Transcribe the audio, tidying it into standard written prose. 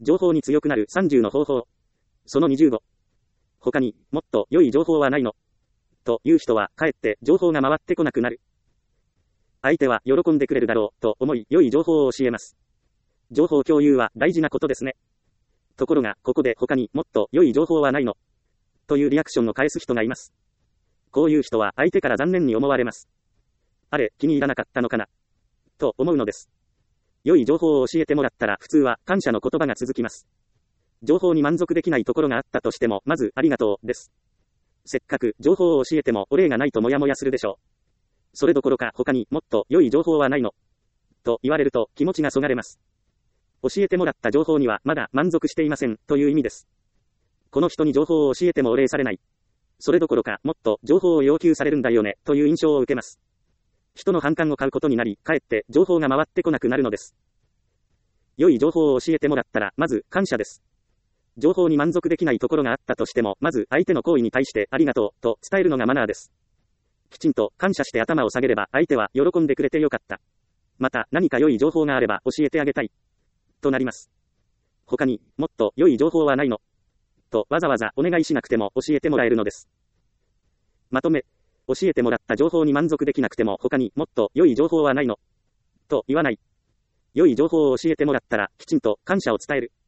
情報に強くなる30の方法。その25。他にもっと良い情報はないのという人はかえって情報が回ってこなくなる。相手は喜んでくれるだろうと思い良い情報を教えます。情報共有は大事なことですね。ところがここで他にもっと良い情報はないのというリアクションを返す人がいます。こういう人は相手から残念に思われます。あれ、気に入らなかったのかなと思うのです。良い情報を教えてもらったら普通は感謝の言葉が続きます。情報に満足できないところがあったとしても、まずありがとうです。せっかく情報を教えてもお礼がないとモヤモヤするでしょう。それどころか他にもっと良い情報はないのと言われると気持ちがそがれます。教えてもらった情報にはまだ満足していませんという意味です。この人に情報を教えてもお礼されない。それどころかもっと情報を要求されるんだよねという印象を受けます。人の反感を買うことになり、かえって情報が回ってこなくなるのです。良い情報を教えてもらったらまず感謝です。情報に満足できないところがあったとしても、まず相手の行為に対してありがとうと伝えるのがマナーです。きちんと感謝して頭を下げれば相手は喜んでくれてよかった。また何か良い情報があれば教えてあげたい。となります。他にもっと良い情報はないのとわざわざお願いしなくても教えてもらえるのです。まとめ、教えてもらった情報に満足できなくても他にもっと良い情報はないのと言わない。良い情報を教えてもらったらきちんと感謝を伝える。